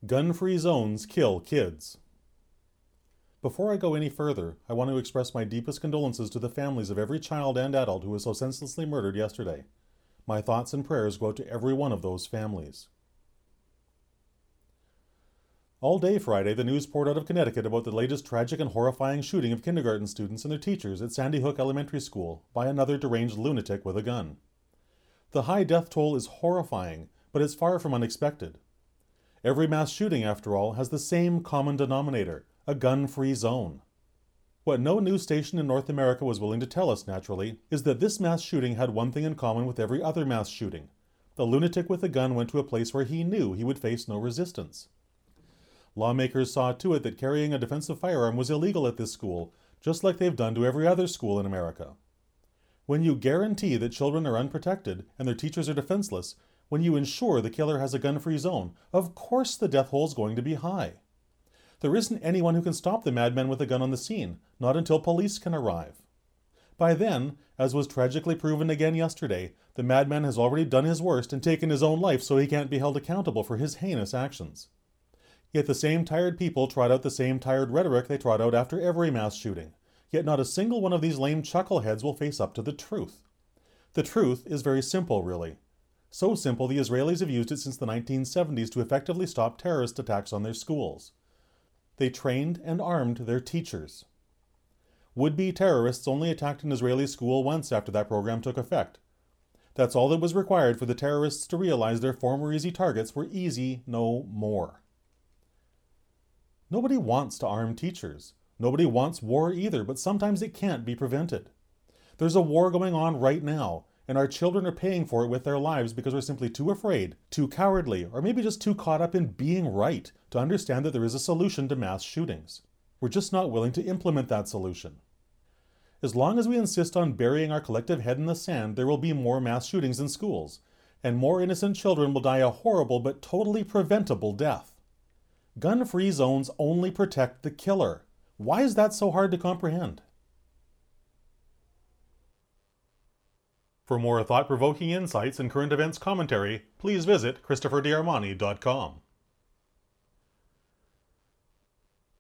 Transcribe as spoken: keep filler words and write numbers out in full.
Gun-free zones kill kids. Before I go any further, I want to express my deepest condolences to the families of every child and adult who was so senselessly murdered yesterday. My thoughts and prayers go out to every one of those families. All day Friday, the news poured out of Connecticut about the latest tragic and horrifying shooting of kindergarten students and their teachers at Sandy Hook Elementary School by another deranged lunatic with a gun. The high death toll is horrifying, but it's far from unexpected. Every mass shooting, after all, has the same common denominator, a gun-free zone. What no news station in North America was willing to tell us, naturally, is that this mass shooting had one thing in common with every other mass shooting. The lunatic with a gun went to a place where he knew he would face no resistance. Lawmakers saw to it that carrying a defensive firearm was illegal at this school, just like they've done to every other school in America. When you guarantee that children are unprotected and their teachers are defenseless, when you ensure the killer has a gun-free zone, of course the death toll is going to be high. There isn't anyone who can stop the madman with a gun on the scene, not until police can arrive. By then, as was tragically proven again yesterday, the madman has already done his worst and taken his own life so he can't be held accountable for his heinous actions. Yet the same tired people trot out the same tired rhetoric they trot out after every mass shooting. Yet not a single one of these lame chuckleheads will face up to the truth. The truth is very simple, really. So simple the Israelis have used it since the nineteen seventies to effectively stop terrorist attacks on their schools. They trained and armed their teachers. Would-be terrorists only attacked an Israeli school once after that program took effect. That's all that was required for the terrorists to realize their former easy targets were easy no more. Nobody wants to arm teachers. Nobody wants war either, but sometimes it can't be prevented. There's a war going on right now, and our children are paying for it with their lives because we're simply too afraid, too cowardly, or maybe just too caught up in being right to understand that there is a solution to mass shootings. We're just not willing to implement that solution. As long as we insist on burying our collective head in the sand, there will be more mass shootings in schools, and more innocent children will die a horrible but totally preventable death. Gun-free zones only protect the killer. Why is that so hard to comprehend? For more thought-provoking insights and current events commentary, please visit Christopher D Armani dot com.